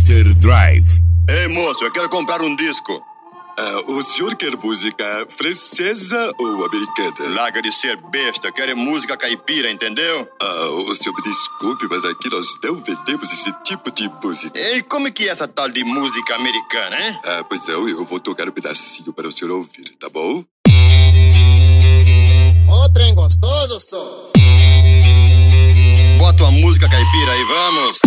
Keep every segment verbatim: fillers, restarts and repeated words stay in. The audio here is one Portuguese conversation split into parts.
Master Drive. Ei, moço, eu quero comprar um disco. Uh, o senhor quer música francesa ou americana? Larga de ser besta, eu quero música caipira, entendeu? Uh, o senhor me desculpe, mas aqui nós não vendemos esse tipo de música. E como que é essa tal de música americana, hein? Ah, pois não, eu vou tocar um pedacinho para o senhor ouvir, tá bom? Ô, trem gostoso, só. Bota uma música caipira aí, vamos.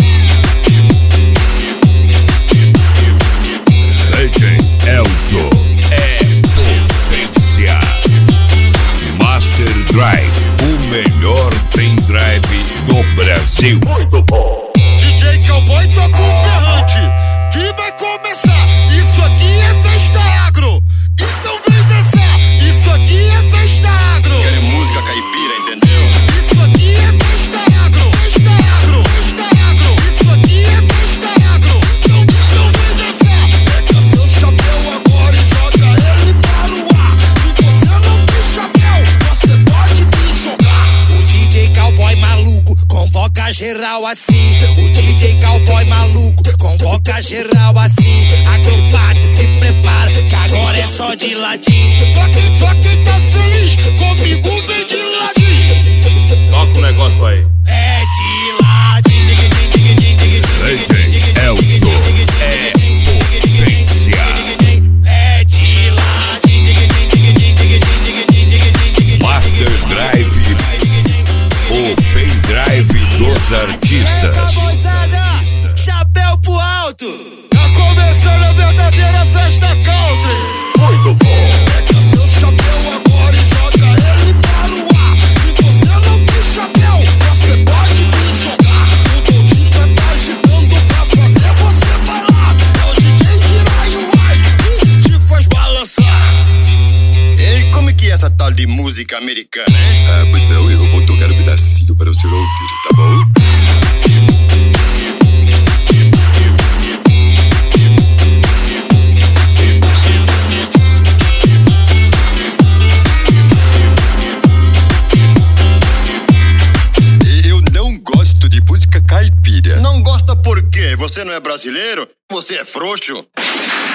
D J Elzo é potência. Master Drive, o melhor pendrive do Brasil. Muito bom. D J Cowboy toca um berrante que vai começar. Isso aqui é festa agro, então vem dançar. Isso aqui é festa agro. Quero música caipira, entendeu? Isso aqui é festa agro, festa agro, festa agro. Isso aqui é festa agro, então, então vem dançar. Pega seu chapéu agora e joga ele para o ar. Se você não tem chapéu, você pode vir jogar. O D J Cowboy maluco convoca geral assim. O D J Cowboy maluco convoca geral assim. Acrobate, se prepara, que agora é só de ladinho. Só quem, só quem tá feliz comigo vem de ladinho. Toca o negócio aí. É de ladinho. D J Elzo é potência. É de ladinho. Master Drive, o pendrive dos artistas. Moçada, chapéu pro alto. Tá começando a verdadeira festa country. Muito bom. Pega seu chapéu agora e joga ele para o ar. Se você não tem chapéu, você pode vir jogar. O Dodinho tá agitando pra fazer você bailar. É o D J Jiraiya que te faz balançar. Ei, como que é essa tal de música americana, hein? Ah, pois não, eu vou tocar um pedacinho para o senhor ouvir, tá bom? Eu não gosto de música caipira. Não gosta por quê? Você não é brasileiro? Você é frouxo?